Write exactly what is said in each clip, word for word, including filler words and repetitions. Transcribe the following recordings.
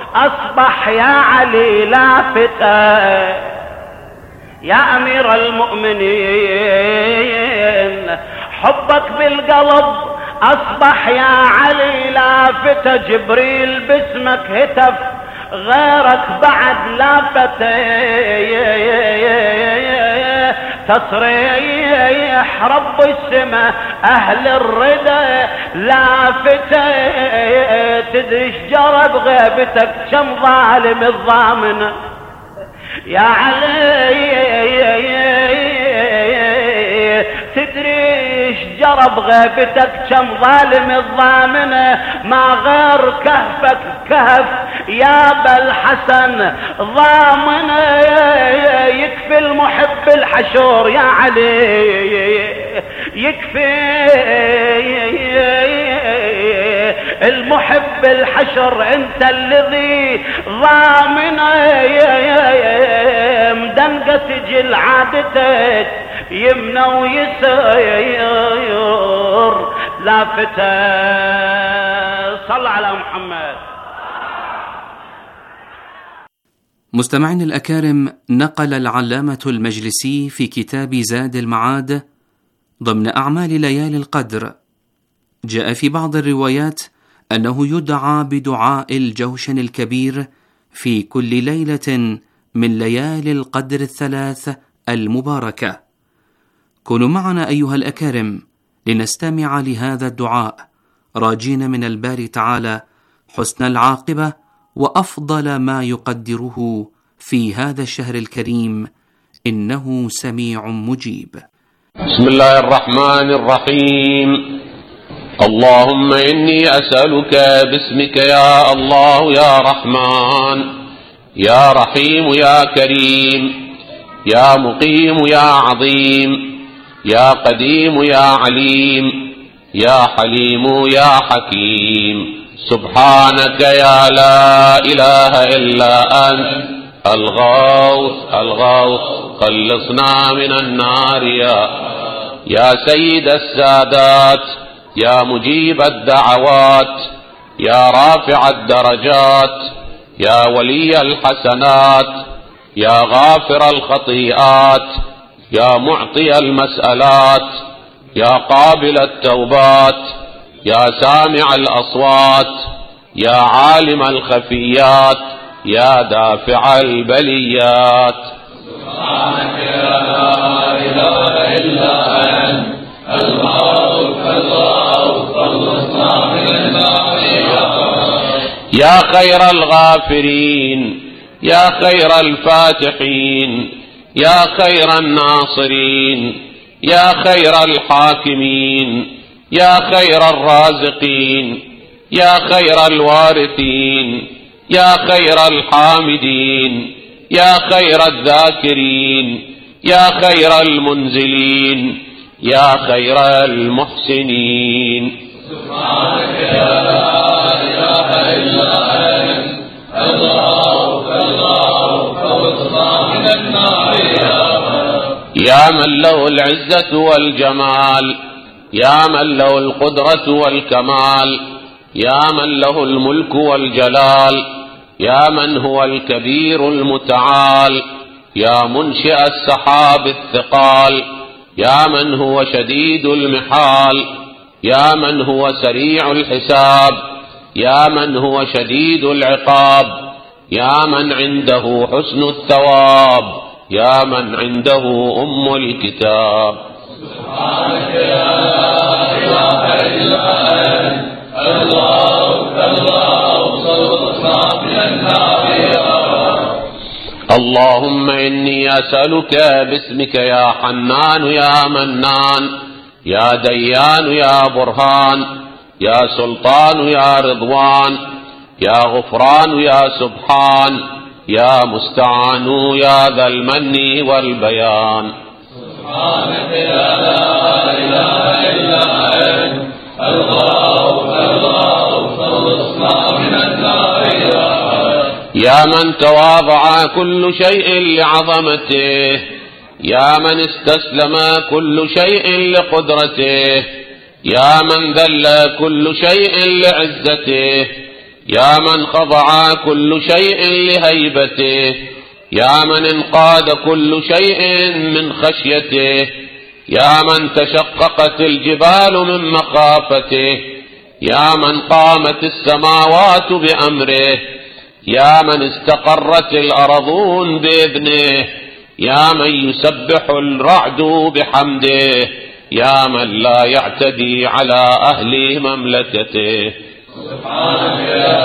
أصبح يا علي لافتا يا أمير المؤمنين حبك بالقلب أصبح يا علي لافتا جبريل باسمك هتف غيرك بعد لافتا تصريح رب السماء أهل الردى لافتا تدري شجرة بغيبتك كم ظالم الضامنة يا علي تدري شجرة بغيبتك كم ظالم الضامنة ما غير كهفك كهف يا بالحسن ضامنة يكفي المحب الحشور يا علي يكفي المحب الحشر انت الذي ضامنه مدنقة سجل عادتك يمنى ويسير لافته صل على محمد. مستمعين الأكارم، نقل العلامة المجلسي في كتاب زاد المعاد ضمن أعمال ليالي القدر جاء في بعض الروايات أنه يدعى بدعاء الجوشن الكبير في كل ليلة من ليالي القدر الثلاث المباركة. كونوا معنا أيها الأكارم لنستمع لهذا الدعاء راجين من الباري تعالى حسن العاقبة وأفضل ما يقدره في هذا الشهر الكريم، إنه سميع مجيب. بسم الله الرحمن الرحيم. اللهم إني أسألك باسمك يا الله يا رحمن يا رحيم يا كريم يا مقيم يا عظيم يا قديم يا عليم يا حليم يا حكيم. سبحانك يا لا إله إلا أنت الغوث الغوث خلصنا من النار يا يا سيد السادات يا مجيب الدعوات يا رافع الدرجات يا ولي الحسنات يا غافر الخطيئات يا معطي المسألات يا قابل التوبات يا سامع الأصوات يا عالم الخفيات يا دافع البليات. سبحانك يا لا إله إلا أنت الغوث الغوث خلصنا من النار يا خير الغافرين يا خير الفاتحين يا خير الناصرين يا خير الحاكمين يا خير الرازقين يا خير الوارثين يا خير الحامدين يا خير الذاكرين يا خير المنزلين يا خير المحسنين. سبحانك يا لا إله إلا أنت الغوث الغوث خلصنا من النار يا من له العزة والجمال يا من له القدرة والكمال يا من له الملك والجلال يا من هو الكبير المتعال يا منشئ السحاب الثقال يا من هو شديد المحال يا من هو سريع الحساب يا من هو شديد العقاب يا من عنده حسن الثواب يا من عنده أم الكتاب. سبحانك يا لا إله إلا أنت الغوث الغوث خلصنا من النار اللهم إني أسألك باسمك يا حنان يا منان يا ديان يا برهان يا سلطان يا رضوان يا غفران يا سبحان يا مستعان يا ذا المن والبيان. سبحانك يا لا إله إلا أنت الغوث الغوث خلصنا من النار يا من تواضع كل شيء لعظمته يا من استسلم كل شيء لقدرته يا من ذل كل شيء لعزته يا من خضع كل شيء لهيبته، يا من انقاد كل شيء من خشيته، يا من تشققت الجبال من مخافته، يا من قامت السماوات بأمره، يا من استقرت الأرضون بإذنه، يا من يسبح الرعد بحمده، يا من لا يعتدي على أهل مملكته. سبحانك يا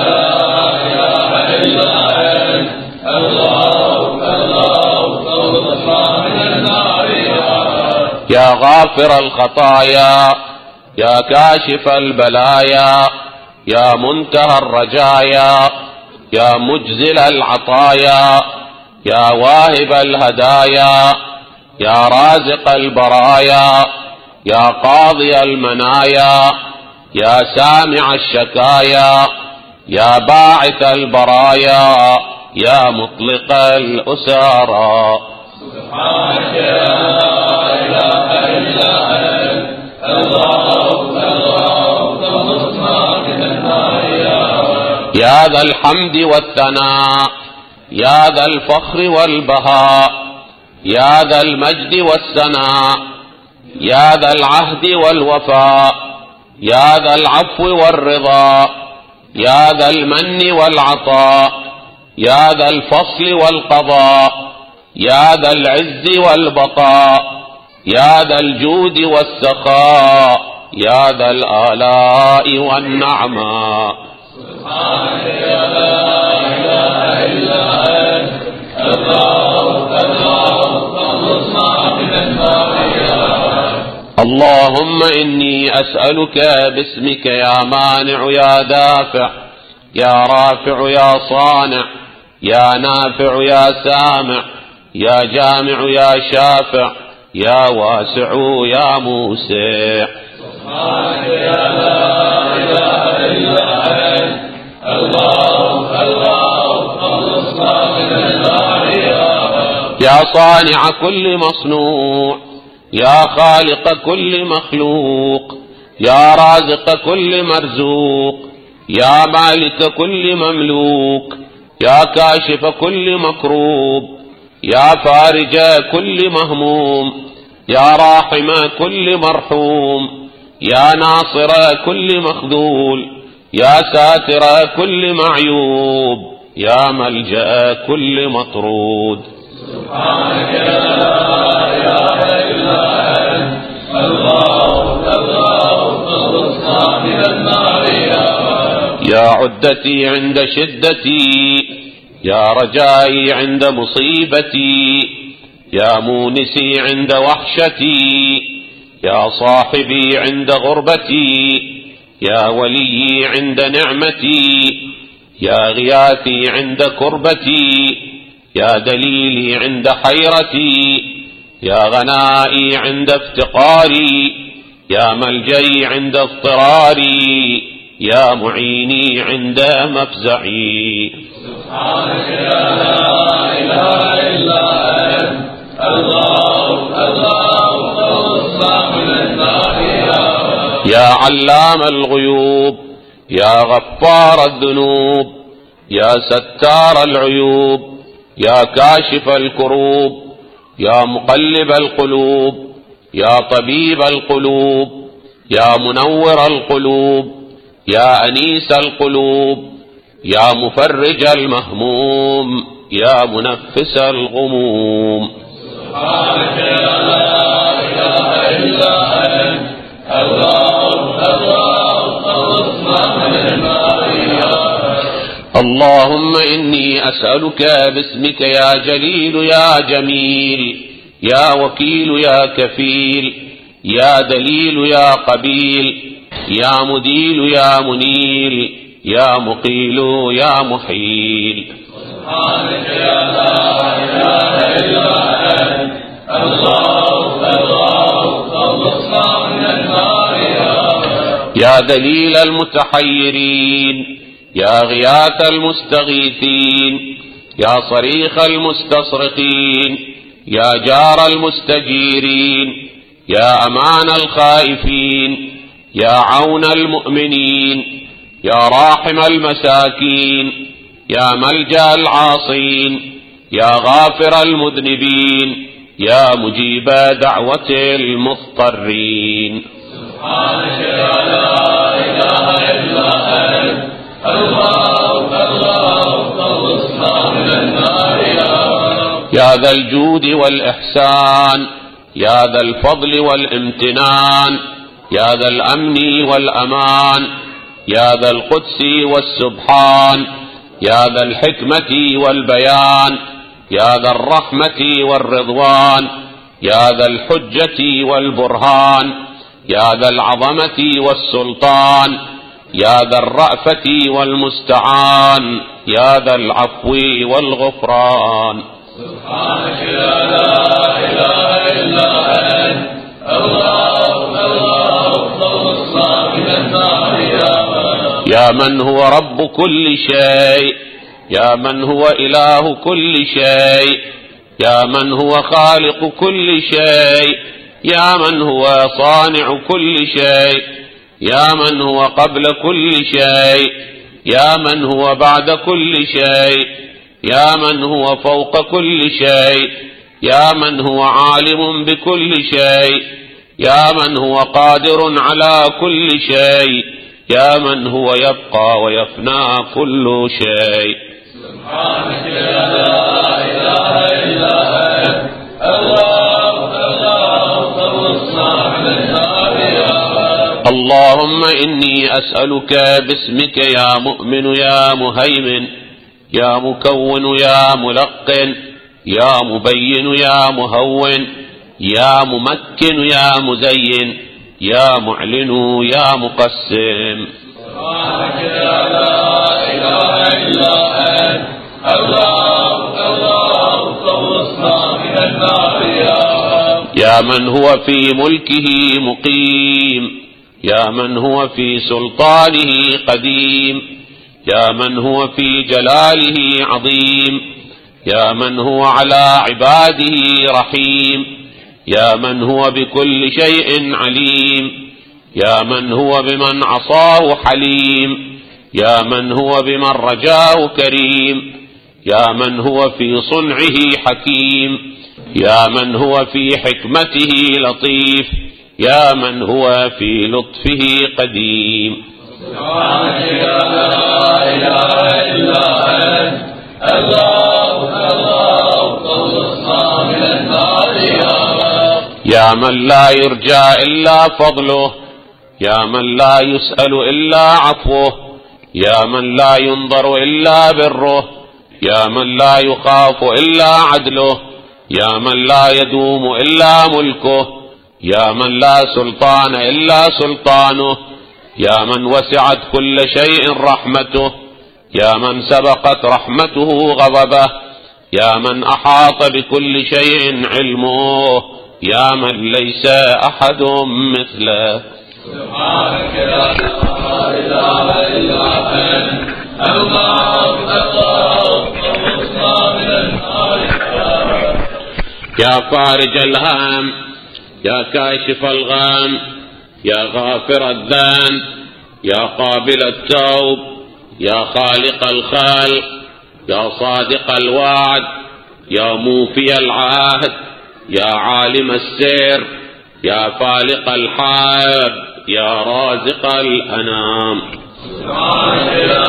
إله إلا أنت، الله الله الله من النار يا غافر الخطايا، يا كاشف البلايا، يا منتهى الرجايا، يا مجزل العطايا، يا واهب الهدايا، يا رازق البرايا، يا قاضي المنايا، يا سامع الشكايا، يا باعث البرايا، يا مطلق الأسارى. سبحانك يا إله إلا أنت، الله الله الله من النار يا ذا الحمد والثناء، يا ذا الفخر والبهاء، يا ذا المجد والسناء، يا ذا العهد والوفاء، يا ذا العفو والرضا، يا ذا المن والعطاء، يا ذا الفصل والقضاء، يا ذا العز والبقاء، يا ذا الجود والسخاء، يا ذا الآلاء والنعماء. سبحانك يا لا إله إلا أنت، الله الله من النار. اللهم إني أسألك باسمك يا مانع يا دافع، يا رافع يا صانع، يا نافع يا سامع، يا جامع يا شافع، يا واسع يا موسع. سبحانك يا لا إله إلا أنت، الله الله الله من النار. يا صانع كل مصنوع، يا خالق كل مخلوق، يا رازق كل مرزوق، يا مالك كل مملوك، يا كاشف كل مكروب، يا فارج كل مهموم، يا راحم كل مرحوم، يا ناصر كل مخذول، يا ساتر كل معيوب، يا ملجأ كل مطرود. سبحانك لا إله إلا أنت، الله الله الله من النار. يا عدتي عند شدتي، يا رجائي عند مصيبتي، يا مونسي عند وحشتي، يا صاحبي عند غربتي، يا وليي عند نعمتي، يا غياثي عند كربتي، يا دليلي عند حيرتي، يا غنائي عند افتقاري، يا ملجئي عند اضطراري، يا معيني عند مفزعي. سبحانك يا لا إله إلا أنت، الله الله الله من النار. يا علام الغيوب، يا غفار الذنوب، يا ستار العيوب، يا كاشف الكروب، يا مقلب القلوب، يا طبيب القلوب، يا منور القلوب، يا أنيس القلوب، يا مفرج المهموم، يا منفس الغموم. سبحانك يا لا إله إلا أنت، الله الله الله من النار. اللهم إني أسألك باسمك يا جليل يا جميل، يا وكيل يا كفيل، يا دليل يا قبيل، يا مديل يا منيل، يا مقيل يا محيل. سبحانك يا لا إله إلا أنت، الله الله الله من النار. يا دليل المتحيرين، يا غياث المستغيثين، يا صريخ المستصرخين، يا جار المستجيرين، يا أمان الخائفين، يا عون المؤمنين، يا راحم المساكين، يا ملجأ العاصين، يا غافر المذنبين، يا مجيب دعوة المضطرين. سبحانك يا لا إله إلا أنت، الله الله خلصنا من النار يا رب. يا ذا الجود والإحسان، يا ذا الفضل والامتنان، يا ذا الأمن والأمان، يا ذا القدس والسبحان، يا ذا الحكمة والبيان، يا ذا الرحمة والرضوان، يا ذا الحجة والبرهان، يا ذا العظمة والسلطان، يا ذا الرأفة والمستعان، يا ذا العفو والغفران. سبحانك يا لا إله إلا أنت، الله الله خلصنا من النار يا رب. يا من هو رب كل شيء، يا من هو إله كل شيء، يا من هو خالق كل شيء، يا من هو صانع كل شيء، يا من هو قبل كل شيء، يا من هو بعد كل شيء، يا من هو فوق كل شيء، يا من هو عالم بكل شيء، يا من هو قادر على كل شيء، يا من هو يبقى ويفنى كل شيء. سبحانك يا لا إله إلا أنت، الله الله خلصنا من النار يا رب. اللهم إني أسألك باسمك يا مؤمن يا مهيمن، يا مكون يا ملقن، يا مبين يا مهون، يا ممكن يا مزين، يا معلن يا مقسم. سبحانك يا لا إله إلا أنت، الله الله خلصنا من النار يا رب. يا من هو في ملكه مقيم، يا من هو في سلطانه قديم، يا من هو في جلاله عظيم، يا من هو على عباده رحيم، يا من هو بكل شيء عليم، يا من هو بمن عصاه حليم، يا من هو بمن رجاه كريم، يا من هو في صنعه حكيم، يا من هو في حكمته لطيف، يا من هو في لطفه قديم. سبحانك يا لا إله إلا أنت، الله الله خلصنا من النار يا رب. يا من لا يرجى إلا فضله، يا من لا يسأل إلا عفوه، يا من لا ينظر إلا بره، يا من لا يخاف إلا عدله، يا من لا يدوم إلا ملكه، يا من لا سلطان إلا سلطانه، يا من وسعت كل شيء رحمته، يا من سبقت رحمته غضبه، يا من أحاط بكل شيء علمه، يا من ليس أحد مثله. سبحانك لا إله إلا أنت، الله الله خلصنا من النار يا رب. يا فارج الهام، يا كاشف الغام، يا غافر الذنب، يا قابل التوب، يا خالق الخلق، يا صادق الوعد، يا موفي العهد، يا عالم السر، يا فالق الحاب، يا رازق الأنام. سبحانك لا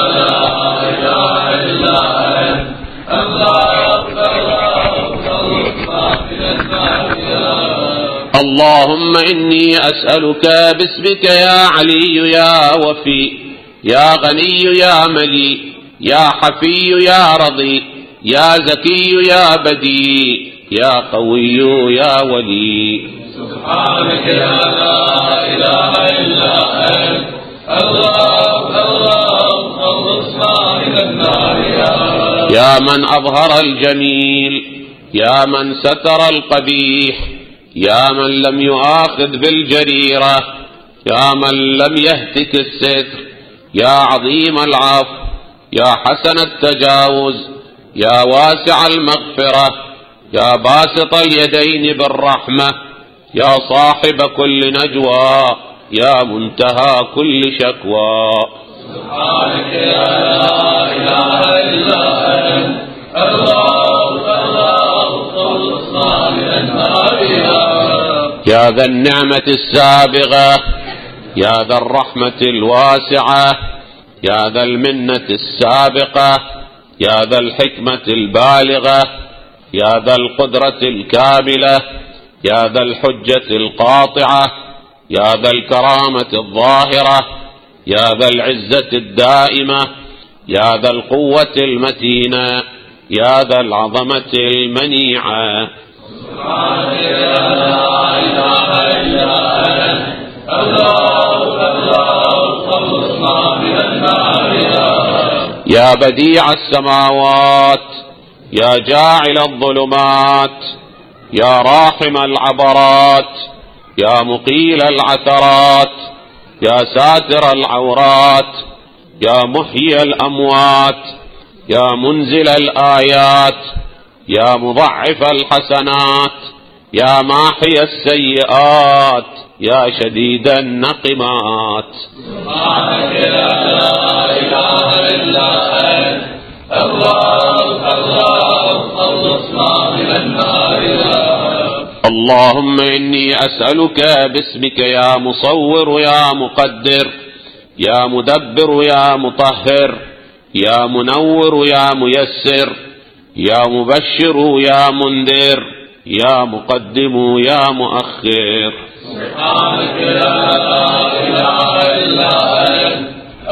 إله إلا أنت، الله الله خلصنا من النار يا رب. اللهم إني أسألك باسمك يا علي يا وفي، يا غني يا ملي، يا حفي يا رضي، يا زكي يا بدي، يا قوي يا ولي. سبحانك يا لا إله إلا أنت، الله الله خلصنا من النار يا رب. يا من أظهر الجميل، يا من ستر القبيح، يا من لم يؤاخذ بالجريرة، يا من لم يهتك الستر، يا عظيم العفو، يا حسن التجاوز، يا واسع المغفرة، يا باسط اليدين بالرحمة، يا صاحب كل نجوى، يا منتهى كل شكوى. سبحانك يا لا إله إلا أنت الله الله خلصنا من النار يا رب. يا ذا النعمة السابغة يا ذا الرحمة الواسعة يا ذا المنة السابقة يا ذا الحكمة البالغة يا ذا القدرة الكاملة يا ذا الحجة القاطعة يا ذا الكرامة الظاهرة يا ذا العزة الدائمة يا ذا القوة المتينة يا ذا العظمة المنيعة. سبحانك يا لا إله إلا أنت الله الله خلصنا من النار يا رب. يا بديع السماوات يا جاعل الظلمات يا راحم العبرات يا مقيل العثرات يا ساتر العورات يا محيي الأموات يا منزل الآيات يا مضعف الحسنات يا ماحي السيئات يا شديد النقمات. سبحانك يا لا إله إلا أنت الله الله خلصنا من النار يا رب. اللهم إني أسألك باسمك يا مصور يا مقدر يا مدبر يا مطهر يا منور يا ميسر يا مبشر يا منذر يا مقدم يا مؤخر. سبحانك يا لا إله إلا أنت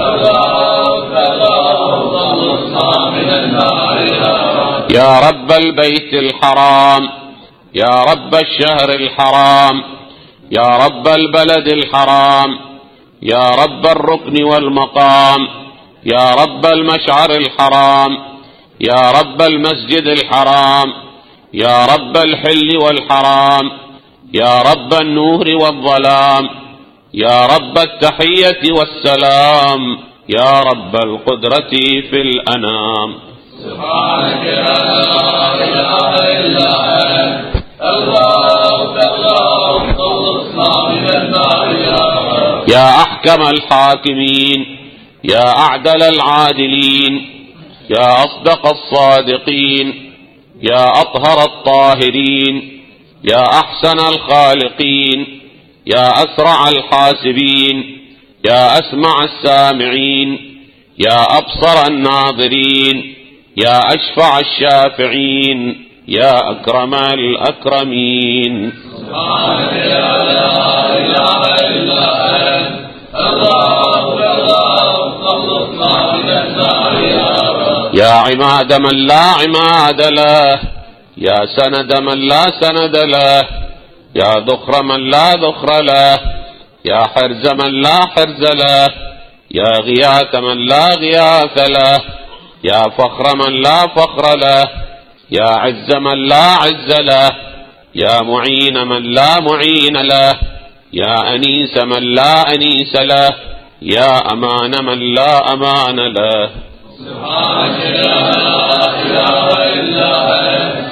الله الله خلصنا من النار يا رب. يا رب البيت الحرام يا رب الشهر الحرام يا رب البلد الحرام يا رب الركن والمقام يا رب المشعر الحرام يا رب المسجد الحرام يا رب الحل والحرام يا رب النور والظلام يا رب التحية والسلام يا رب القدرة في الأنام. سبحانك يا لا إله إلا أنت الله الله خلصنا من النار يا رب. يا أحكم الحاكمين يا أعدل العادلين يا أصدق الصادقين يا أطهر الطاهرين يا أحسن الخالقين يا أسرع الحاسبين يا أسمع السامعين يا أبصر الناظرين يا أشفع الشافعين يا أكرم الأكرمين. سبحانك يا لا إله إلا أنت الله الله خلصنا من النار يا رب. يا عماد من لا عماد له يا سند من لا سند له يا ذخر من لا ذخر له يا حرز من لا حرز له يا غياث من لا غياث له يا فخر من لا فخر له يا عز من لا عز له يا معين من لا معين له يا أنيس من لا أنيس له يا أمان من لا أمان له. سبحانك يا لا إله إلا أنت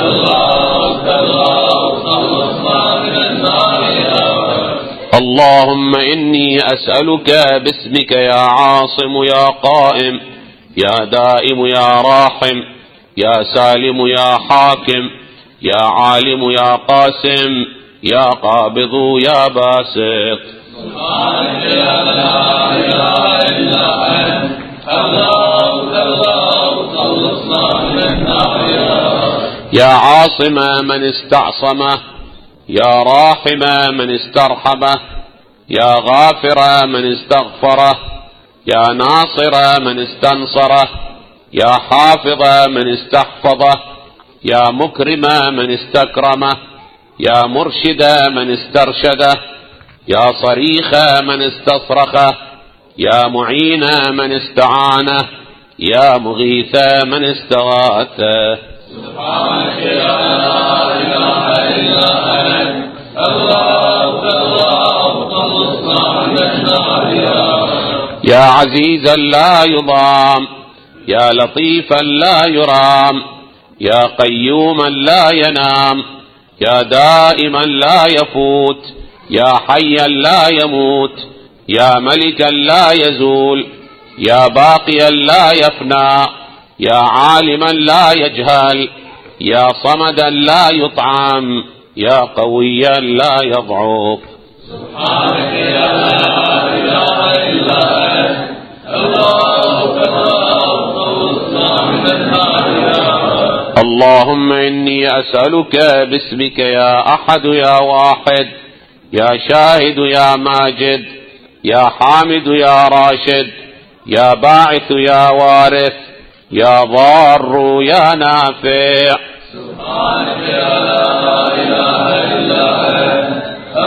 الله الله خلصنا من النار يا رب. اللهم إني أسألك باسمك يا عاصم يا قائم يا دائم يا راحم يا سالم يا حاكم يا عالم يا قاسم يا قابض يا باسط. سبحانك يا لا إله إلا أنت الله الله خلصنا من النار يا رب. يا عاصم من استعصمه يا راحم من استرحمه يا غافر من استغفره يا ناصر من استنصره يا حافظ من استحفظه يا مكرم من استكرمه يا مرشد من استرشده يا صريخ من استصرخه يا معين من استعانه يا مغيث من استغاثه. سبحانك يا لا إله إلا أنت الله الله خلصنا من النار يا رب. يا عزيزا لا يضام يا لطيفا لا يرام يا قيوما لا ينام يا دائما لا يفوت يا حيا لا يموت يا ملكا لا يزول يا باقيا لا يفنى، يا عالما لا يجهل، يا صمدا لا يطعم، يا قويا لا يضعف. سبحانك يا لا إله إلا أنت، الله اللهم إني أسألك باسمك يا أحد يا واحد، يا شاهد يا ماجد، يا حامد يا راشد، يا باعث يا وارث، يا ضار يا نافع. سبحانك يا لا إله إلا أنت،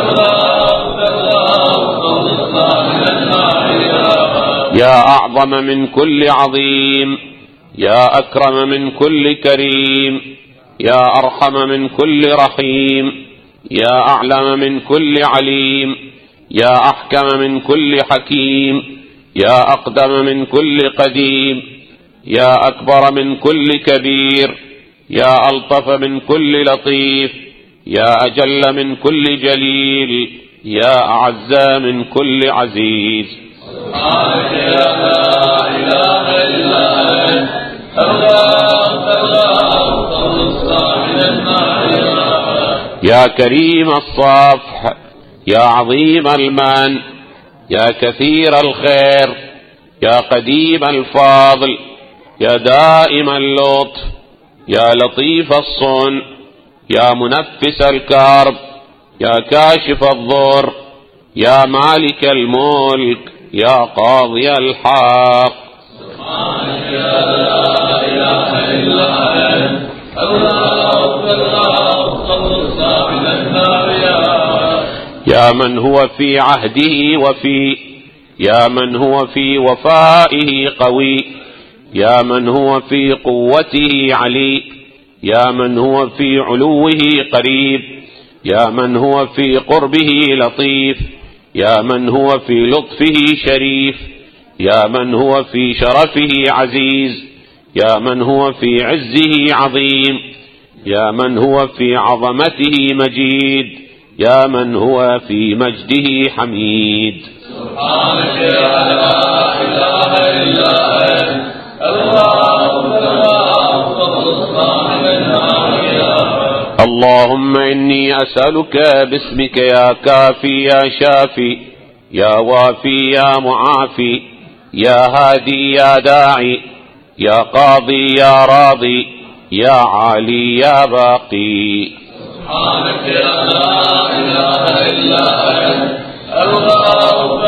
يا أعظم من كل عظيم، يا أكرم من كل كريم، يا أرحم من كل رحيم، يا أعلم من كل عليم، يا أحكم من كل حكيم، يا أقدم من كل قديم، يا أكبر من كل كبير، يا ألطف من كل لطيف، يا أجل من كل جليل، يا أعز من كل عزيز. سبحانك يا لا إله إلا أنت، الله يا كريم الصفح، يا عظيم المن، يا كثير الخير، يا قديم الفضل، يا دائم اللطف، يا لطيف الصنع، يا منفس الكرب، يا كاشف الضر، يا مالك الملك، يا قاضي الحق. سبحانك يا لا إله إلا أنت، الله يا من هو في عهده وفي، يا من هو في وفائه قوي، يا من هو في قوته علي، يا من هو في علوه قريب، يا من هو في قربه لطيف، يا من هو في لطفه شريف، يا من هو في شرفه عزيز، يا من هو في عزه عظيم، يا من هو في عظمته مجيد، يا من هو في مجده حميد. سبحانك يا لا إله إلا أنت، اللهم إني أسألك باسمك يا كافي يا شافي، يا وافي يا معافي، يا هادي يا داعي، يا قاضي يا راضي، يا عالي يا باقي. سبحانك يا لا إله إلا أنت، الله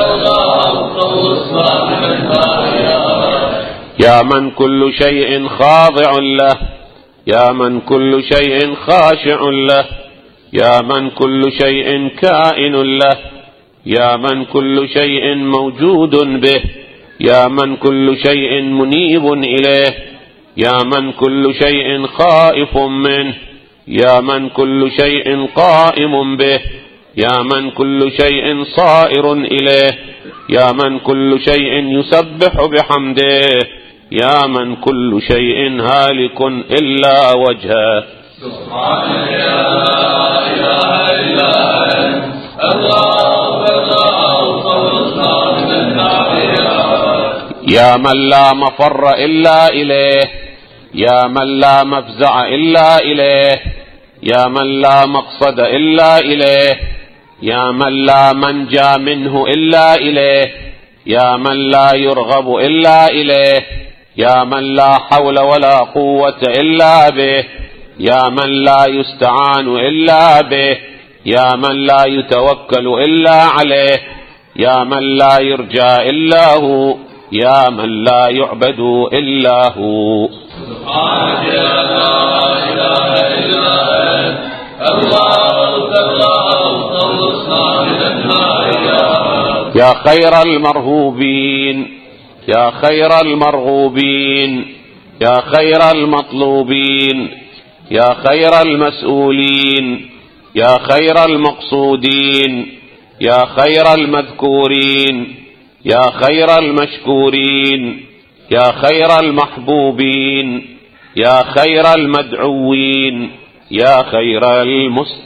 يا من كل شيء خاضع له، يا من كل شيء خاشع له، يا من كل شيء كائن له، يا من كل شيء موجود به، يا من كل شيء منيب إليه، يا من كل شيء خائف منه، يا من كل شيء قائم به، يا من كل شيء صائر إليه، يا من كل شيء يسبح بحمده، يا من كل شيء هالك إلا وجهه. سبحانك يا لا إله إلا أنت، الله يا من لا مفر إلا إليه، يا من لا مفزع إلا إليه، يا من لا مقصد إلا إليه، يا من لا منجى منه إلا إليه، يا من لا يرغب إلا إليه، يا من لا حول ولا قوة إلا به، يا من لا يستعان إلا به، يا من لا يتوكل إلا عليه، يا من لا يرجى إلا هو، يا من لا يعبد إلا هو. سبحانك يا لا إله إلا أنت، الله يا خير المرهوبين، يا خير المرغوبين، يا خير المطلوبين، يا خير المسؤولين، يا خير المقصودين، يا خير المذكورين، يا خير المشكورين، يا خير المحبوبين، يا خير المدعوين، يا خير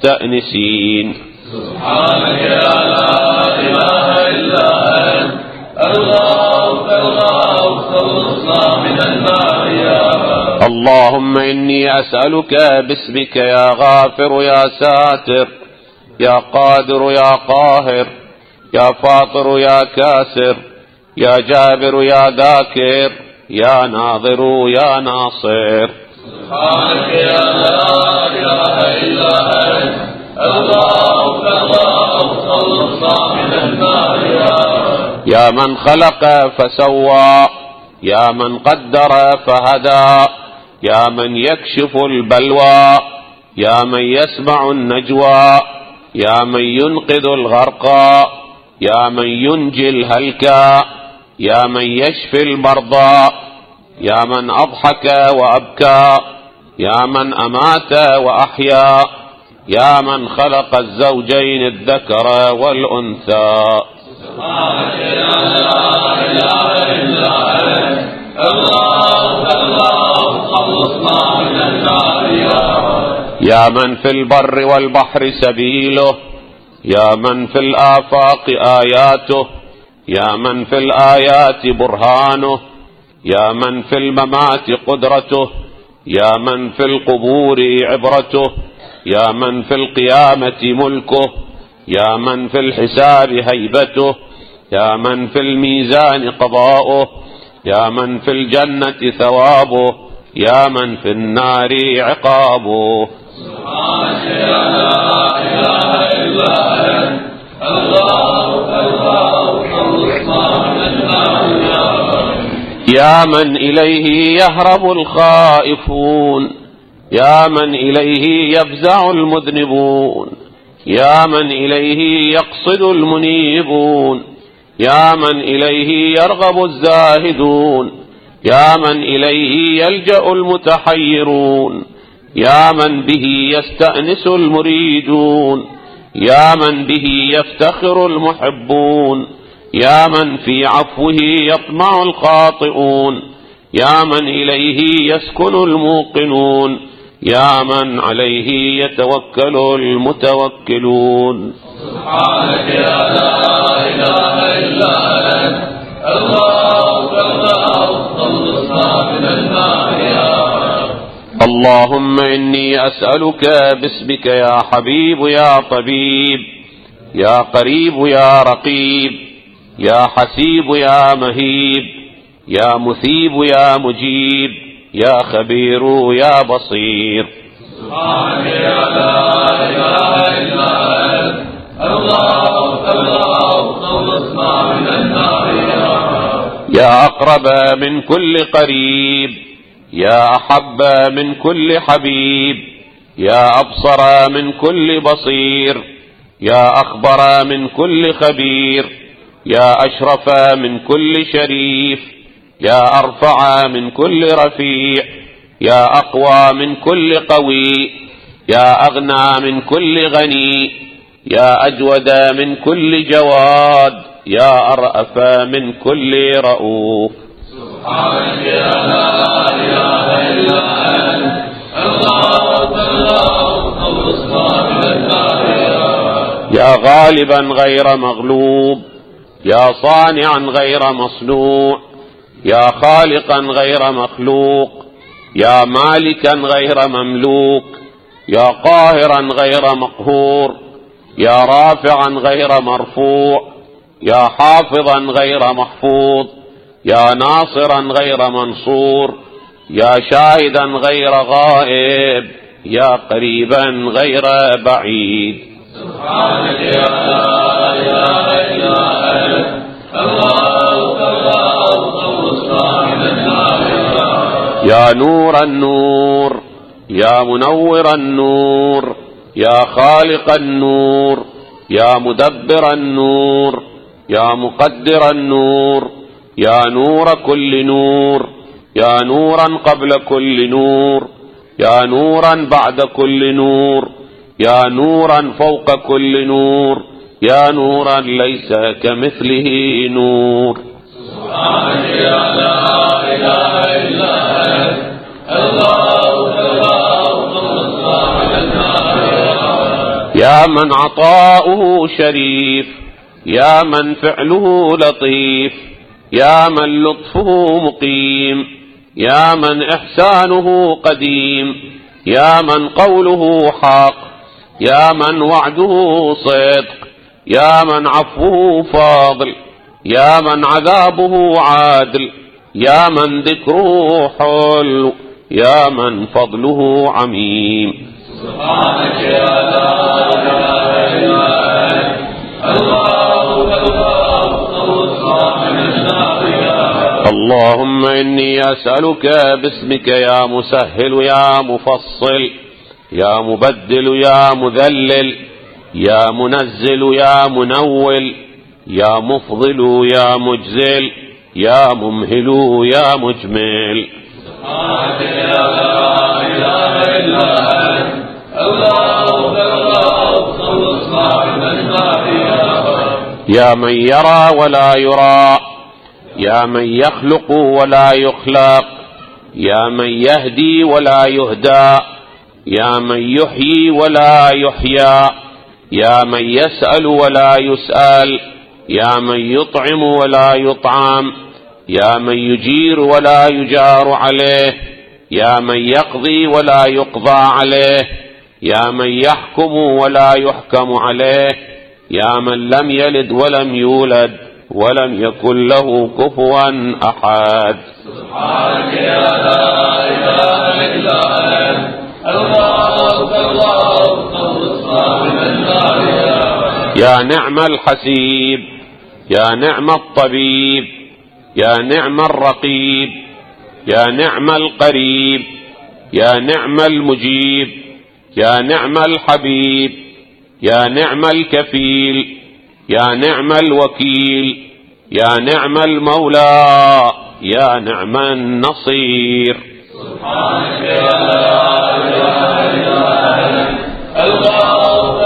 المستأنسين. سبحانك يا لا إله إلا أنت، الغوث الغوث خلصنا من النار يا رب. اللهم إني أسألك باسمك يا غافر يا ساتر يا قادر يا قاهر يا فاطر يا كاسر يا جابر يا ذاكر يا ناظر يا ناصر. سبحانك يا لا إله إلا أنت الغوث الغوث خلصنا من النار يا رب. يا من خلق فسوى يا من قدر فهدى يا من يكشف البلوى يا من يسمع النجوى يا من ينقذ الغرقى يا من ينجي الهلكى يا من يشفي المرضى يا من أضحك وأبكى يا من أمات وأحيا يا من خلق الزوجين الذكر والأنثى. سبحانك يا لا إله إلا أنت الغوث الغوث خلصنا من النار يا رب. يا من في البر والبحر سبيله يا من في الآفاق آياته يا من في الآيات برهانه يا من في الممات قدرته يا من في القبور عبرته يا من في القيامة ملكه يا من في الحساب هيبته يا من في الميزان قضاؤه يا من في الجنة ثوابه يا من في النار عقابه. سبحانك يا لا إله إلا أنت الغوث الغوث خلصنا من النار يا رب. يا من إليه يهرب الخائفون يا من إليه يفزع المذنبون يا من إليه يقصد المنيبون يا من إليه يرغب الزاهدون يا من إليه يلجأ المتحيرون يا من به يستأنس المريدون يا من به يفتخر المحبون يا من في عفوه يطمع الخاطئون يا من إليه يسكن الموقنون يا من عليه يتوكل المتوكلون. سبحانك يا لا إله إلا أنت الغوث الغوث خلصنا من النار يا رب. اللهم إني أسألك باسمك يا حبيب يا طبيب يا قريب يا رقيب يا حسيب يا مهيب يا مثيب يا مجيب يا خبير يا بصير. سبحانك يا لا إله إلا أنت الغوث الغوث خلصنا من النار يا رب. يا أقرب من كل قريب يا أحب من كل حبيب يا أبصر من كل بصير يا أخبر من كل خبير يا أشرف من كل شريف يا أرفع من كل رفيع يا أقوى من كل قوي يا أغنى من كل غني يا أجود من كل جواد يا أرأف من كل رؤوف. سبحانك يا لا إله إلا أنت الغوث الغوث خلصنا من النار يا رب. يا غالبا غير مغلوب يا صانعا غير مصنوع يا خالقا غير مخلوق يا مالكا غير مملوك يا قاهرا غير مقهور يا رافعا غير مرفوع يا حافظا غير محفوظ يا ناصرا غير منصور يا شاهدا غير غائب يا قريبا غير بعيد. سبحانك يا لا إله إلا أنت الغوث الغوث خلصنا من النار يا رب. يا نور النور يا منور النور يا خالق النور يا مدبر النور يا مقدر النور يا نور كل نور يا نورا قبل كل نور يا نورا بعد كل نور يا نورا فوق كل نور يا نورا ليس كمثله نور. سبحانك يا لا إله إلا أنت الغوث الغوث خلصنا من النار يا رب. يا من عطاؤه شريف يا من فعله لطيف يا من لطفه مقيم، يا من إحسانه قديم، يا من قوله حق، يا من وعده صدق، يا من عفوه فاضل، يا من عذابه عادل، يا من ذكره حلو، يا من فضله عميم. سبحانك يا لا إله إلا أنت الله الله. اللهم إني أسألك باسمك يا مسهل يا مفصل، يا مبدل يا مذلل، يا منزل يا منول، يا مفضل يا مجزل، يا ممهل يا مجمل. سبحانك يا لا إله إلا أنت الله الله. يا من يرى ولا يرى، يا من يخلق ولا يخلق، يا من يهدي ولا يهدى، يا من يحيي ولا يحيى، يا من يسأل ولا يسأل، يا من يطعم ولا يطعم، يا من يجير ولا يجار عليه، يا من يقضي ولا يقضى عليه، يا من يحكم ولا يحكم عليه، يا من لم يلد ولم يولد ولم يكن له كفوا أحد. سبحانك يا لا إله إلا أنت الله الله. يا نعم الحسيب، يا نعم الطبيب، يا نعم الرقيب، يا نعم القريب، يا نعم المجيب، يا نعم الحبيب، يا نعم الكفيل، يا نعم الوكيل، يا نعم المولى، يا نعم النصير. سبحانك يا لا إله إلا أنت الله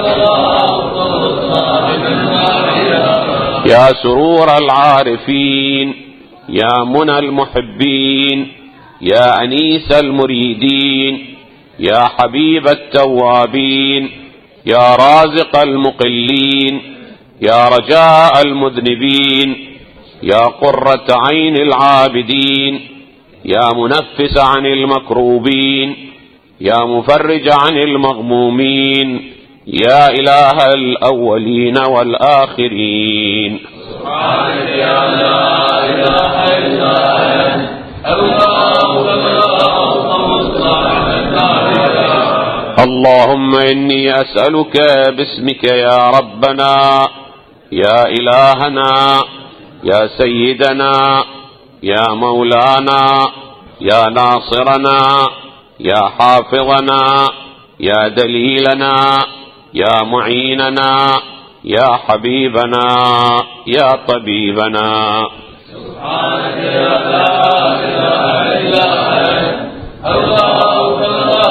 الله. يا سرور العارفين، يا منى المحبين، يا أنيس المريدين، يا حبيب التوابين، يا رازق المقلين، يا رجاء المذنبين، يا قرة عين العابدين، يا منفس عن المكروبين، يا مفرج عن المغمومين، يا إله الأولين والآخرين. سبحانك يا لا إله إلا أنت الله الله. اللهم إني أسألك باسمك يا ربنا، يا إلهنا، يا سيدنا، يا مولانا، يا ناصرنا، يا حافظنا، يا دليلنا، يا معيننا، يا حبيبنا، يا طبيبنا. سبحانك يا لا إله إلا أنت الله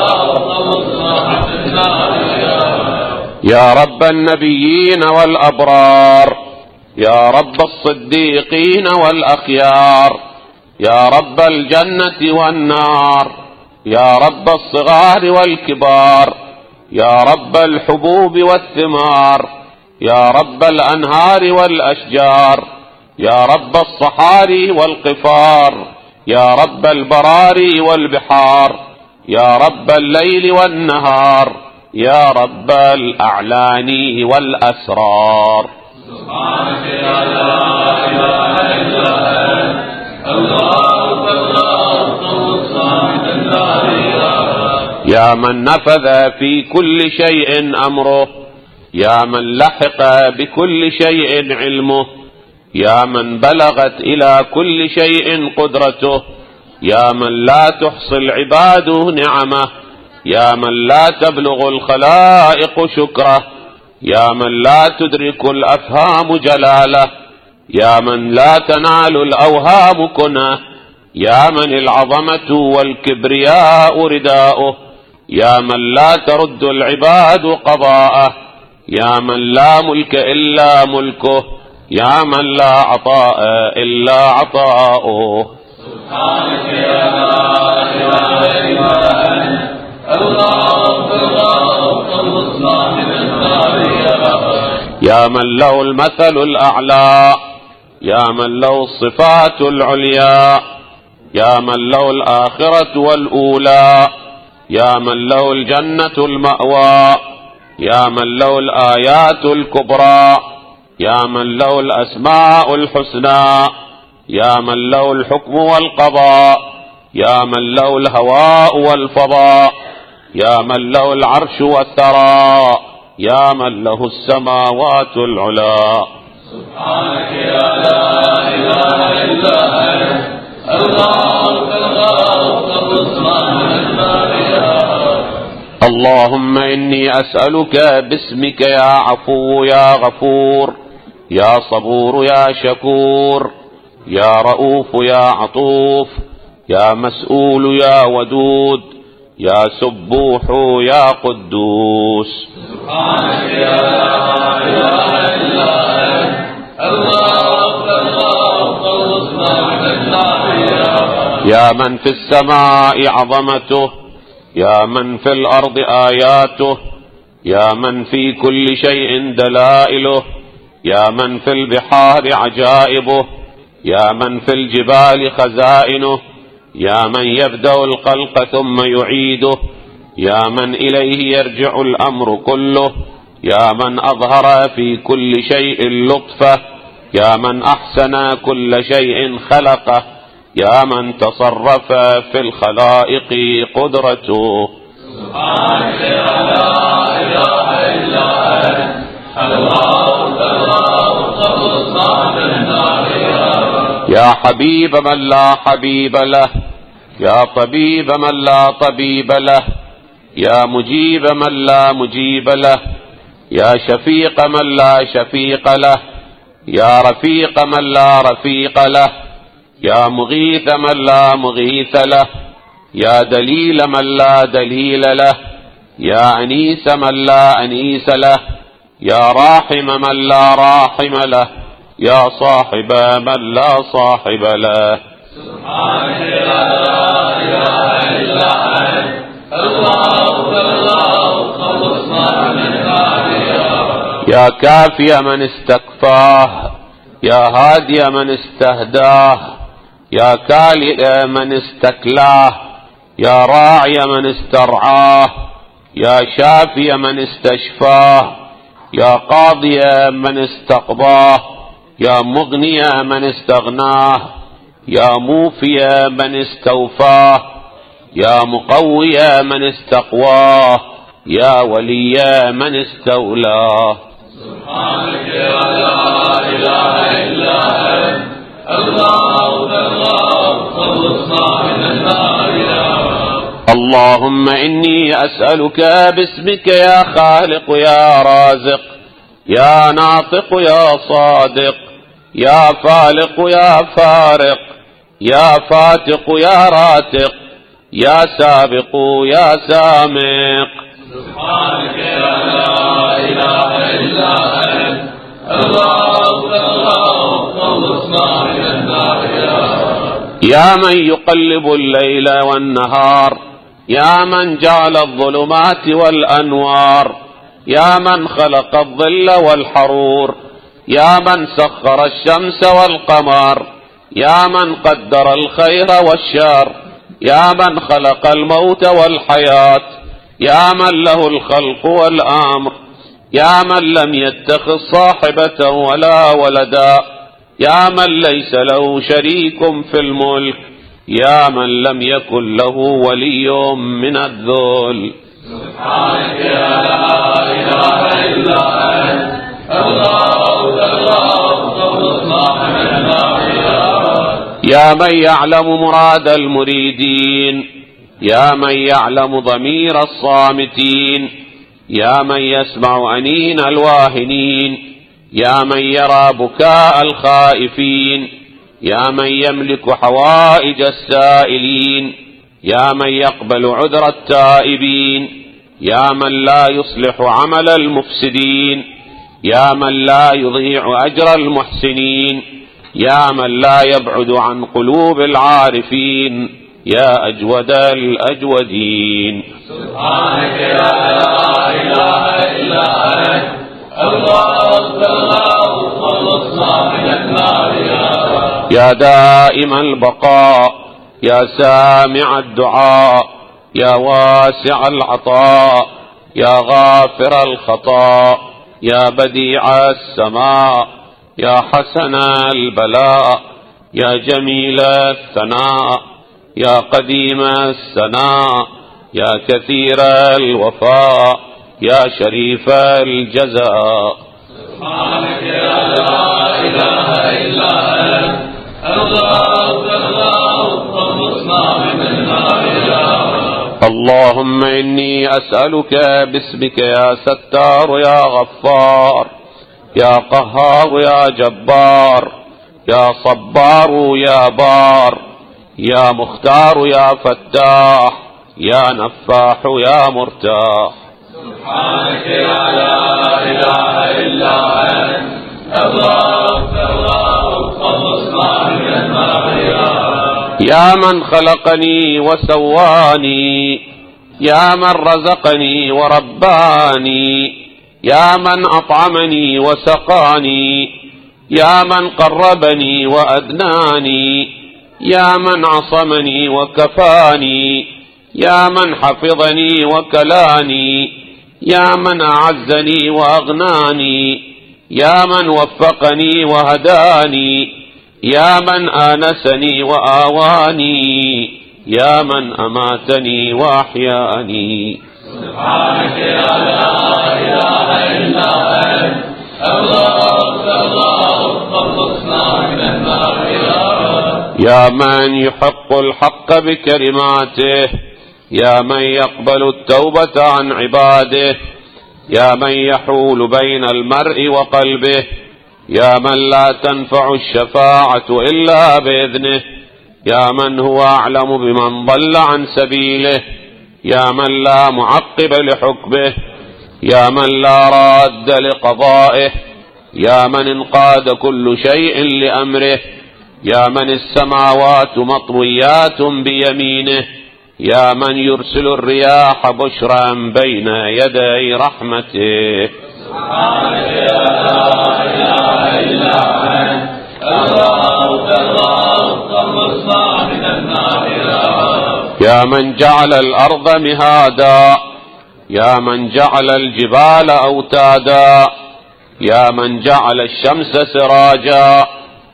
الله. يا رب النبيين والأبرار، يا رب الصديقين والأخيار، يا رب الجنة والنار، يا رب الصغار والكبار، يا رب الحبوب والثمار، يا رب الأنهار والأشجار، يا رب الصحاري والقفار، يا رب البراري والبحار، يا رب الليل والنهار، يا رب الأعلان والأسرار. سبحانك يا لا إله إلا أنت الله الله. يا من نفذ في كل شيء أمره، يا من لحق بكل شيء علمه، يا من بلغت إلى كل شيء قدرته، يا من لا تحصي العباد نعمه، يا من لا تبلغ الخلائق شكره، يا من لا تدرك الأفهام جلاله، يا من لا تنال الأوهام كنه، يا من العظمة والكبرياء رداؤه، يا من لا ترد العباد قضاءه، يا من لا ملك إلا ملكه، يا من لا عطاء إلا عطاؤه. سبحانك يا لا إله إلا أنت الله الله. يا من له المثل الأعلى، يا من له الصفات العليا، يا من له الآخرة والأولى، يا من له الجنة المأوى، يا من له الآيات الكبرى، يا من له الأسماء الحسنى، يا من له الحكم والقضاء، يا من له الهواء والفضاء، يا من له العرش والثرى، يا من له السماوات العلا. سبحانك يا لا إله إلا أنت، الله اللهم إني أسألك باسمك يا عفو يا غفور، يا صبور يا شكور، يا رؤوف يا عطوف، يا مسؤول يا ودود، يا سبوح يا قدوس. سبحانك يا لا إله إلا أنت، الله يا من في السماء عظمته، يا من في الأرض آياته، يا من في كل شيء دلائله، يا من في البحار عجائبه، يا من في الجبال خزائنه، يا من يبدأ الخلق ثم يعيده، يا من إليه يرجع الأمر كله، يا من أظهر في كل شيء لطفه، يا من أحسن كل شيء خلقه، يا من تصرف في الخلائق قدرته. سبحانك يا لا إله إلا أنت، الله يا حبيب من لا حبيب له، يا طبيب من لا طبيب له، يا مجيب من لا مجيب له، يا شفيق من لا شفيق له، يا رفيق من لا رفيق له، يا مغيث من لا مغيث له، يا دليل من لا دليل له، يا أنيس من لا أنيس له، يا راحم من لا راحم له، يا صاحب من لا صاحب له. سبحانك يا لا إله إلا أنت، الله الله خلصنا من النار. يا كافي من استكفاه، يا هادي من استهداه، يا كالئ من استكلاه، يا راعي من استرعاه، يا شافي من استشفاه، يا قاضي من استقضاه، يا مغني من استغناه، يا موفي من استوفاه، يا مقوي من استقواه، يا ولي من استولاه. سبحانك يا لا إله إلا أنت، الله الله خلصنا من النار. اللهم إني أسألك باسمك يا خالق يا رازق، يا ناطق يا صادق، يا فالق يا فارق، يا فاتق يا راتق، يا سابق يا سامق. سبحانك يا لا إله إلا أنت، الله الله خلصنا من النار. يا من يقلب الليل والنهار، يا من جعل الظلمات والأنوار، يا من خلق الظل والحرور، يا من سخر الشمس والقمر، يا من قدر الخير والشر، يا من خلق الموت والحياة، يا من له الخلق والأمر، يا من لم يتخذ صاحبة ولا ولدا، يا من ليس له شريك في الملك، يا من لم يكن له ولي من الذل. سبحانك يا لا إله إلا أنت، الله الله خلصنا من النار. يا من يعلم مراد المريدين، يا من يعلم ضمير الصامتين، يا من يسمع أنين الواهنين، يا من يرى بكاء الخائفين، يا من يملك حوائج السائلين، يا من يقبل عذر التائبين، يا من لا يصلح عمل المفسدين، يا من لا يضيع أجر المحسنين، يا من لا يبعد عن قلوب العارفين، يا أجود الأجودين. سبحانك يا لا إله إلا أنت، الله الله خلصنا من النار. يا دائم البقاء، يا سامع الدعاء، يا واسع العطاء، يا غافر الخطاء، يا بديع السماء، يا حسن البلاء، يا جميل الثناء، يا قديم السناء، يا كثير الوفاء، يا شريف الجزاء. سبحانك يا لا إله إلا أنت الله الله خلصنا من النار يا رب. اللهم إني أسألك باسمك يا ستار يا غفار يا قهار يا جبار يا صبار يا بار يا مختار يا فتاح يا نفاح يا مرتاح. سبحانك يا لا إله إلا أنت الله الله خلصنا من النار يا رب. يا من خلقني وسواني، يا من رزقني ورباني، يا من أطعمني وسقاني، يا من قربني وأدناني، يا من عصمني وكفاني، يا من حفظني وكلاني، يا من أعزني وأغناني، يا من وفقني وهداني، يا من آنسني وآواني، يا من أماتني وأحياني. سبحانك يا لا إله إلا أنت الله الله خلصنا من النار يا رب. يا من يحق الحق بكلماته، يا من يقبل التوبة عن عباده، يا من يحول بين المرء وقلبه، يا من لا تنفع الشفاعة إلا بإذنه، يا من هو أعلم بمن ضل عن سبيله، يا من لا معقب لحكمه، يا من لا راد لقضائه، يا من انقاد كل شيء لأمره، يا من السماوات مطويات بيمينه، يا من يرسل الرياح بشرا بين يدي رحمته. سبحانك يا لا إله إلا أنت الله الله خلصنا من النار يا رب. يا من جعل الأرض مهادا، يا من جعل الجبال أوتادا، يا من جعل الشمس سراجا،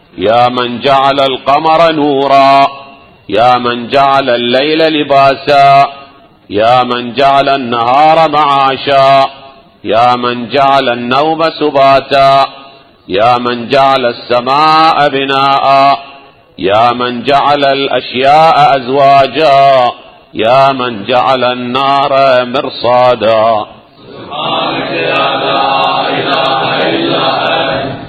يا من جعل القمر نورا، يا من جعل الليل لباسا، يا من جعل النهار معاشا، يا من جعل النوم سباتا، يا من جعل السماء بناء، يا من جعل الأشياء أزواجا، يا من جعل النار مرصادا. سبحانك يا لا إله إلا أنت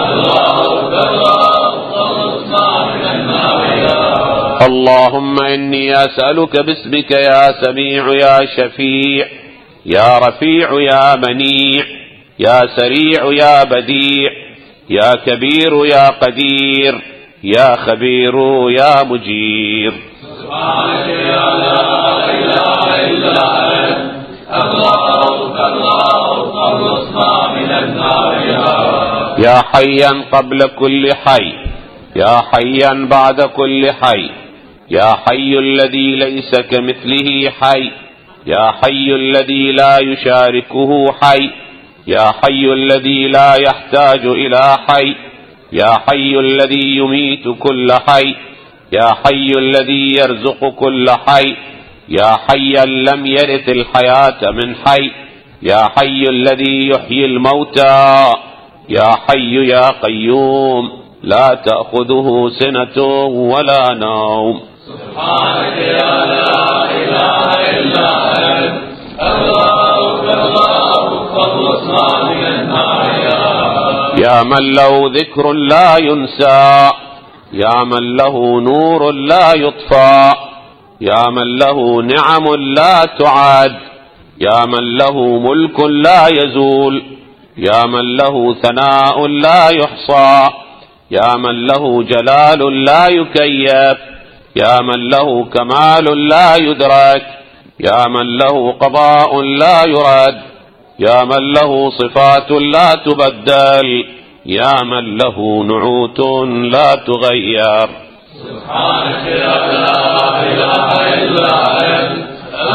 الله الله خلصنا من النار يا رب. اللهم إني أسألك باسمك يا سميع يا شفيع يا رفيع يا منيع يا سريع يا بديع يا كبير يا قدير يا خبير يا مجير. سبحانك يا لا إله إلا أنت الله الله خلصنا من النار يا رب. يا حيا قبل كل حي، يا حيا بعد كل حي، يا حي الذي ليس كمثله حي، يا حي الذي لا يشاركه حي، يا حي الذي لا يحتاج إلى حي، يا حي الذي يميت كل حي، يا حي الذي يرزق كل حي، يا حيا لم يرث الحياة من حي، يا حي الذي يحيي الموتى، يا حي يا قيوم لا تأخذه سنة ولا نوم. سبحانك يا لا إله إلا أنت الله الله خلصنا من النار يا رب. يا من له ذكر لا ينسى، يا من له نور لا يطفى، يا من له نعم لا تعاد، يا من له ملك لا يزول، يا من له ثناء لا يحصى، يا من له جلال لا يكيف، يا من له كمال لا يدرك، يا من له قضاء لا يرد، يا من له صفات لا تبدل، يا من له نعوت لا تغير. سبحانك يا لا إله إلا أنت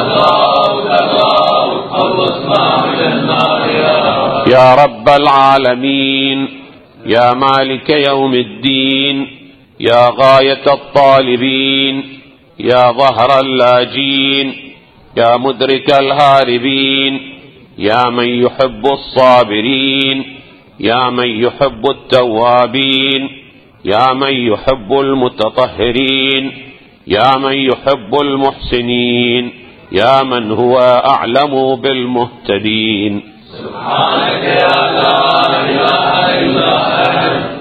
الله الله خلصنا من النار يا رب. يا رب العالمين، يا مالك يوم الدين، يا غاية الطالبين، يا ظهر اللاجين، يا مدرك الهاربين، يا من يحب الصابرين، يا من يحب التوابين، يا من يحب المتطهرين، يا من يحب المحسنين، يا من هو أعلم بالمهتدين. سبحانك يا لا إله إلا أنت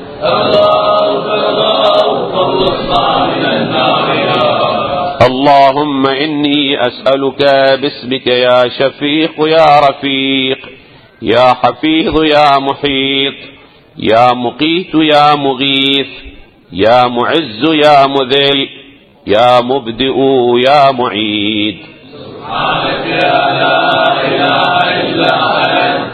الله الله خلصنا من النار يا رب. اللهم إني أسألك باسمك يا شفيق يا رفيق، يا حفيظ يا محيط، يا مقيت يا مغيث، يا معز يا مذل، يا مبدئ يا معيد. سبحانك يا لا إله إلا أنت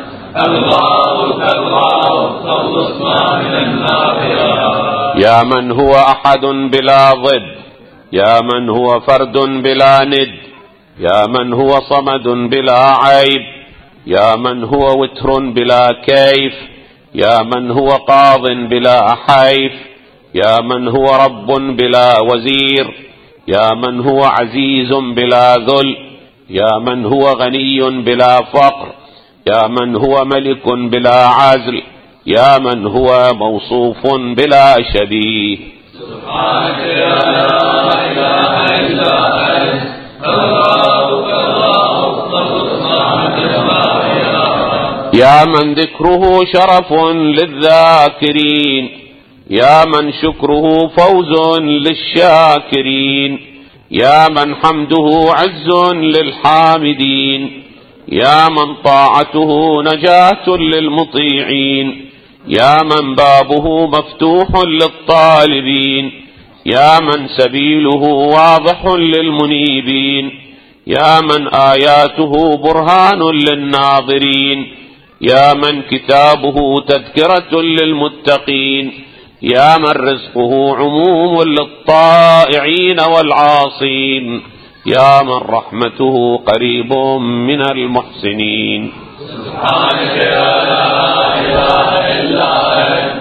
الله الله خلصنا من النار يا رب. يا من هو أحد بلا ضد، يا من هو فرد بلا ند، يا من هو صمد بلا عيب، يا من هو وتر بلا كيف، يا من هو قاض بلا حيف، يا من هو رب بلا وزير، يا من هو عزيز بلا ذل، يا من هو غني بلا فقر، يا من هو ملك بلا عزل، يا من هو موصوف بلا شبيه. سبحانك يا لا إله إلا أنت الله الله خلصنا من النار يا رب. يا من ذكره شرف للذاكرين، يا من شكره فوز للشاكرين، يا من حمده عز للحامدين، يا من طاعته نجاة للمطيعين، يا من بابه مفتوح للطالبين، يا من سبيله واضح للمنيبين، يا من آياته برهان للناظرين، يا من كتابه تذكرة للمتقين، يا من رزقه عموم للطائعين والعاصين، يا من رحمته قريب من المحسنين. سبحانك يا لا إله إلا أنت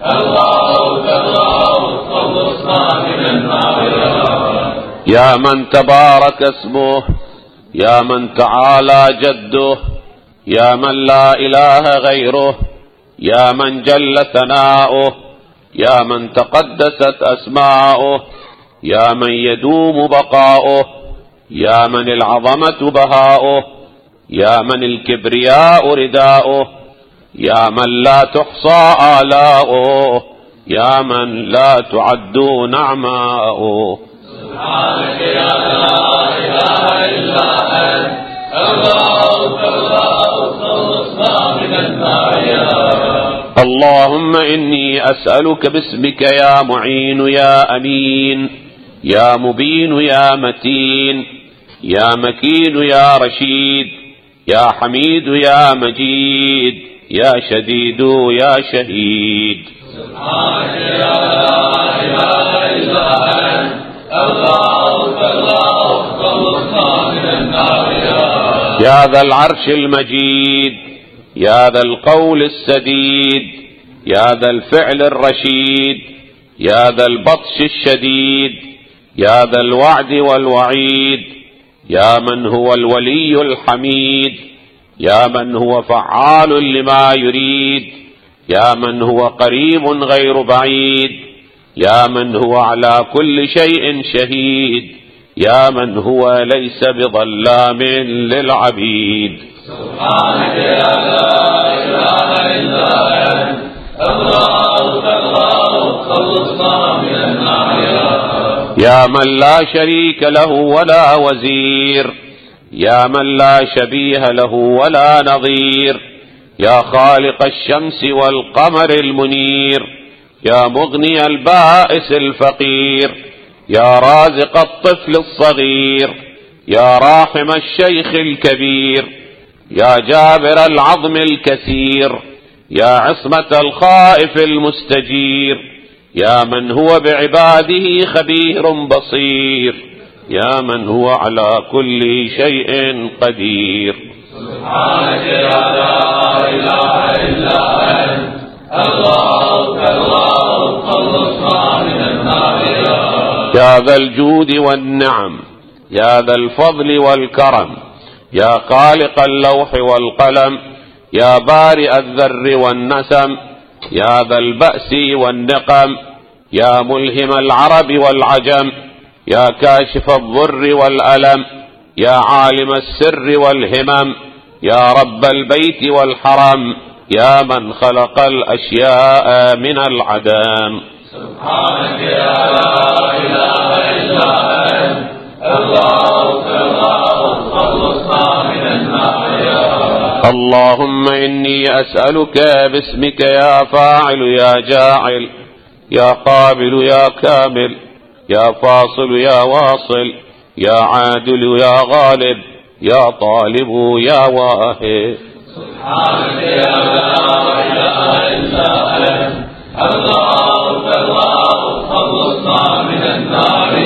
الله الله خلصنا من النار يا رب. يا من تبارك اسمه، يا من تعالى جده، يا من لا إله غيره، يا من جل ثناؤه، يا من تقدست أسماؤه، يا من يدوم بقاؤه، يا من العظمة بهاؤه، يا من الكبرياء رداؤه، يا من لا تحصى آلاؤه، يا من لا تعد نعماؤه. سبحانك يا لا إله إلا أنت الله الله خلصنا من النار يا رب. اللهم إني أسألك باسمك يا معين يا أمين، يا مبين يا متين، يا مكين يا رشيد، يا حميد يا مجيد، يا شديد يا شهيد. سبحانك يا لا إله إلا أنت الله الله خلصنا من النار يا رب. يا ذا العرش المجيد، يا ذا القول السديد، يا ذا الفعل الرشيد، يا ذا البطش الشديد، يا ذا الوعد والوعيد، يا من هو الولي الحميد، يا من هو فعال لما يريد، يا من هو قريب غير بعيد، يا من هو على كل شيء شهيد، يا من هو ليس بظلام للعبيد. سبحانك يا لا إله إلا أنت الله الله خلصنا من النار يا رب. يا من لا شريك له ولا وزير، يا من لا شبيه له ولا نظير، يا خالق الشمس والقمر المنير، يا مغني البائس الفقير، يا رازق الطفل الصغير، يا راحم الشيخ الكبير، يا جابر العظم الكثير، يا عصمة الخائف المستجير، يا من هو بعباده خبير بصير، يا من هو على كل شيء قدير. سبحانك يا لا إله إلا أنت، الله الله خلصنا من النار. يا ذا الجود والنعم، يا ذا الفضل والكرم، يا خالق اللوح والقلم، يا بارئ الذر والنسم، يا ذا البأس والنقم، يا ملهم العرب والعجم، يا كاشف الضر والألم، يا عالم السر والهمم، يا رب البيت والحرم، يا من خلق الأشياء من العدم. سبحانك يا لا إله إلا أنت، الله الله خلصنا من النار. اللهم إني أسألك باسمك يا فاعل يا جاعل، يا قابل يا كامل، يا فاصل يا واصل، يا عادل يا غالب، يا طالب يا واهب. سبحانك يا لا إله إلا أنت، الله الله خلصنا من النار.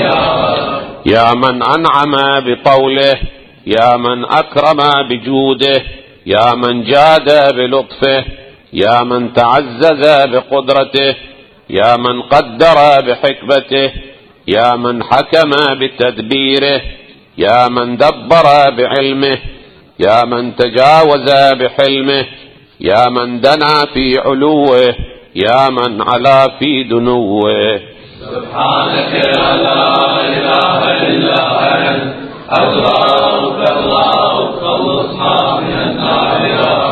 يا من أنعم بطوله، يا من أكرم بجوده، يا من جاد بلطفه، يا من تعزز بقدرته، يا من قدر بحكمته، يا من حكم بتدبيره، يا من دبر بعلمه، يا من تجاوز بحلمه، يا من دنا في علوه، يا من علا في دنوه. سبحانك يا لا إله إلا أنت، الله الله خلصنا من النار.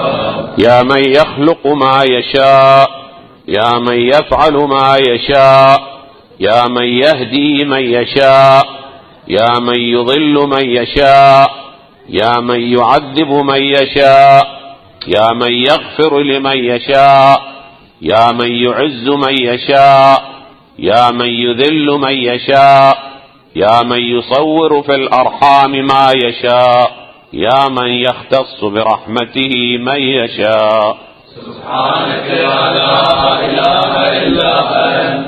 يا من يخلق ما يشاء، يا من يفعل ما يشاء، يا من يهدي من يشاء، يا من يضل من يشاء، يا من يعذب من يشاء، يا من يغفر لمن يشاء، يا من يعز من يشاء، يا من يذل من يشاء، يا من يصور في الأرحام ما يشاء، يا من يختص برحمته من يشاء. سبحانك يا لا إله إلا أنت،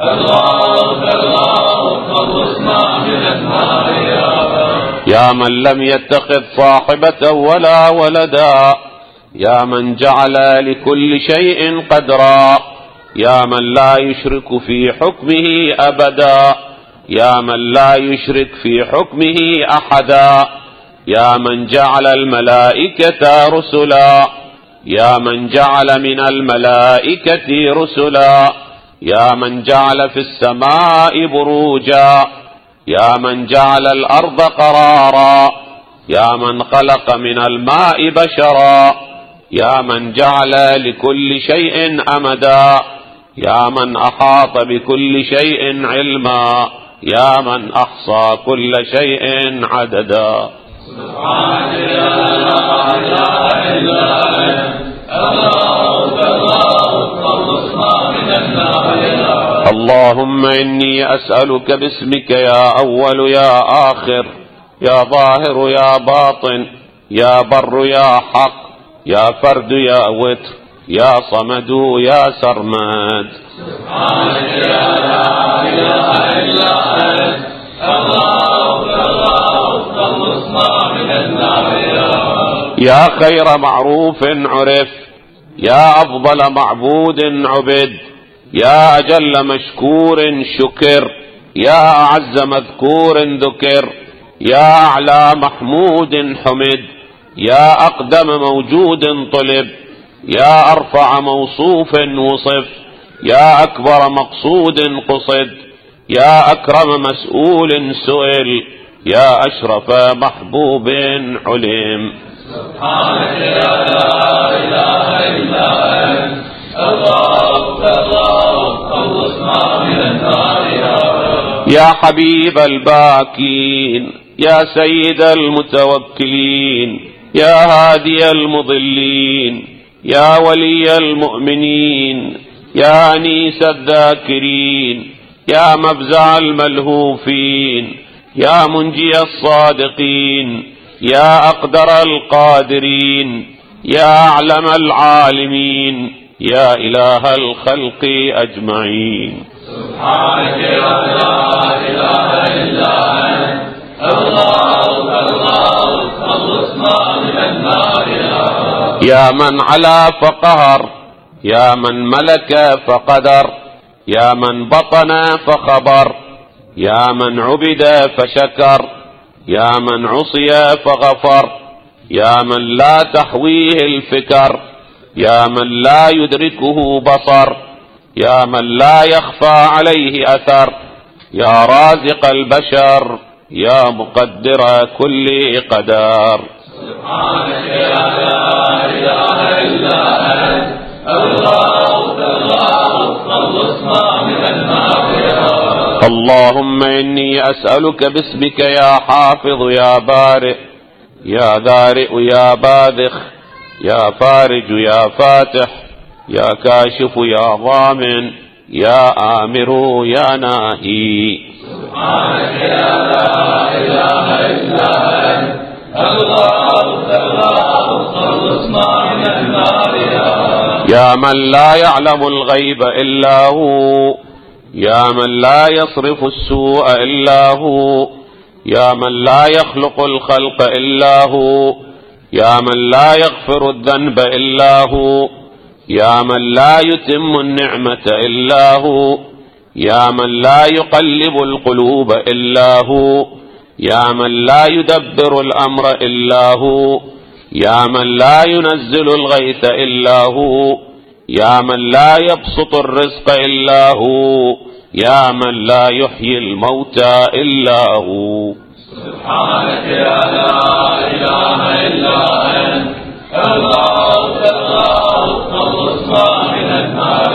الله الله خلصنا من النار. يا من لم يتخذ صاحبة ولا ولدا، يا من جعل لكل شيء قدرا، يا من لا يشرك في حكمه أبدا، يا من لا يشرك في حكمه أحدا، يا من جعل الملائكة رسلا، يا من جعل من الملائكة رسلا، يا من جعل في السماء بروجا، يا من جعل الأرض قرارا، يا من خلق من الماء بشرا، يا من جعل لكل شيء أمدا، يا من أحاط بكل شيء علما، يا من أحصى كل شيء عددا. سبحانك يا لا إله إلا أنت، الله الله خلصنا من النار. اللهم إني أسألك باسمك يا أول يا آخر، يا ظاهر يا باطن، يا بر يا حق، يا فرد يا وتر، يا صمد يا سرمد. سبحانك يا لا إله إلا أنت، الله الله خلصنا من النار. يا خير معروف عرف، يا أفضل معبود عبد، يا أجل مشكور شكر، يا أعز مذكور ذكر، يا أعلى محمود حمد، يا أقدم موجود طلب، يا أرفع موصوف وصف، يا أكبر مقصود قصد، يا أكرم مسؤول سئل، يا أشرف محبوب علم. سبحانك يا لا إله إلا أنت، الله الله خلصنا من النار. يا حبيب الباكين، يا سيد المتوكلين، يا هادي المضلين، يا ولي المؤمنين، يا أنيس الذاكرين، يا مفزع الملهوفين، يا منجي الصادقين، يا أقدر القادرين، يا أعلم العالمين يا إله الخلق أجمعين. سبحانك يا لا إله إلا أنت الله الله خلصنا من النار. يا من علا فقهر يا من ملك فقدر يا من بطن فخبر يا من عبد فشكر يا من عصي فغفر يا من لا تحويه الفكر يا من لا يدركه بصر يا من لا يخفى عليه أثر يا رازق البشر يا مقدر كل قدر. سبحانك يا لا إله إلا أنت الله الله خلصنا من النار. اللهم إني أسألك باسمك يا حافظ يا بارئ يا ذارئ يا باذخ يا فارج يا فاتح يا كاشف يا ضامن يا آمر يا ناهي. سبحانك يا لا إله إلا أنت الله الله خلصنا من النار. يا من لا يعلم الغيب إلا هو يا من لا يصرف السوء إلا هو يا من لا يخلق الخلق إلا هو يا من لا يغفر الذنب إلا هو يا من لا يتم النعمة إلا هو يا من لا يقلب القلوب إلا هو يا من لا يدبر الأمر إلا هو يا من لا ينزل الغيث إلا هو يا من لا يبسط الرزق إلا هو يا من لا يحيي الموتى إلا هو. سبحانك يا لا إله إلا أنت الله الله خلصنا من النار.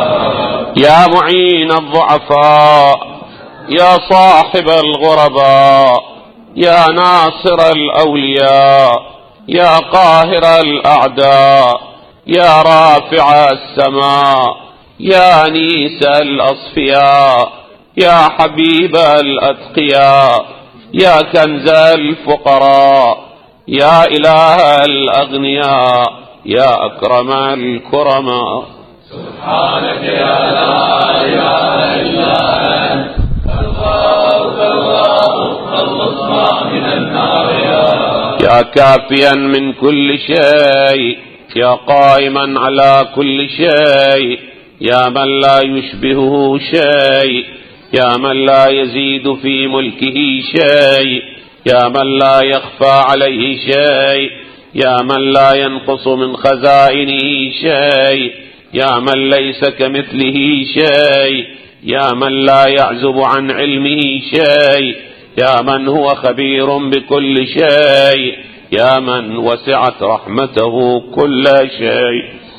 يا معين الضعفاء يا صاحب الغرباء يا ناصر الأولياء يا قاهر الأعداء يا رافع السماء يا نيس الأصفياء يا حبيب الأتقياء يا كنز الفقراء يا إله الأغنياء يا أكرم الكرماء. سبحانك يا لا إله إلا أنت الله الله خلصنا من النار. يا كافيا من كل شيء يا قائما على كل شيء يا من لا يشبهه شيء يا من لا يزيد في ملكه شيء يا من لا يخفى عليه شيء يا من لا ينقص من خزائنه شيء يا من ليس كمثله شيء يا من لا يعزب عن علمه شيء يا من هو خبير بكل شيء يا من وسعت رحمته كل شيء.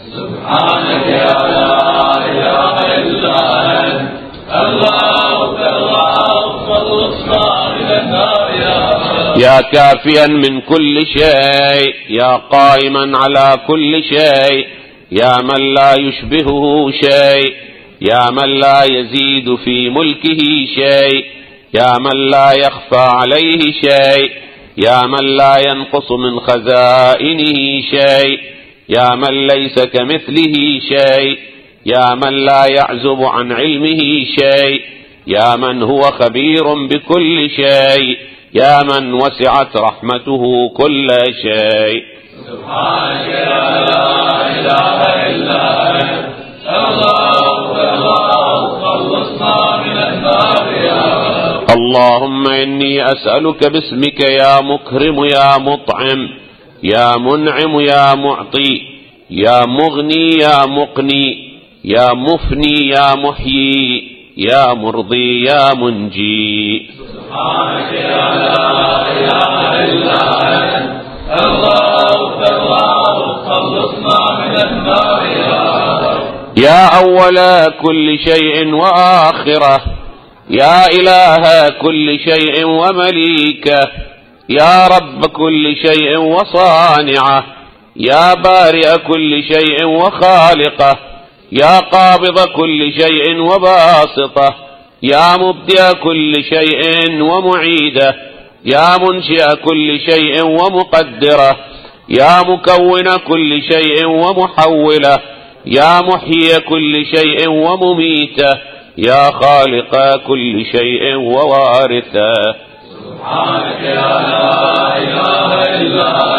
سبحانك يا لا إله إلا أنت الله الله خلصنا من النار. يا كافيا من كل شيء يا قائما على كل شيء يا من لا يشبهه شيء يا من لا يزيد في ملكه شيء يا من لا يخفى عليه شيء يا من لا ينقص من خزائنه شيء يا من ليس كمثله شيء يا من لا يعزب عن علمه شيء يا من هو خبير بكل شيء يا من وسعت رحمته كل شيء. سبحانك يا لا إله إلا أنت الله الله خلصنا من النار. اللهم إني أسألك باسمك يا مكرم يا مطعم يا منعم يا معطي يا مغني يا مقني يا مفني يا محيي يا مرضي يا منجي. سبحانك يا لا إله إلا أنت الله الله خلصنا من النار. يا أول كل شيء وآخره يا إله كل شيء ومليكه يا رب كل شيء وصانعه يا بارئ كل شيء وخالقه يا قابض كل شيء وباسطه يا مبدئ كل شيء ومعيده يا منشئ كل شيء ومقدره يا مكون كل شيء ومحوله، يا محيي كل شيء ومميته، يا خالق كل شيء ووارثه. سبحانك يا لا إله إلا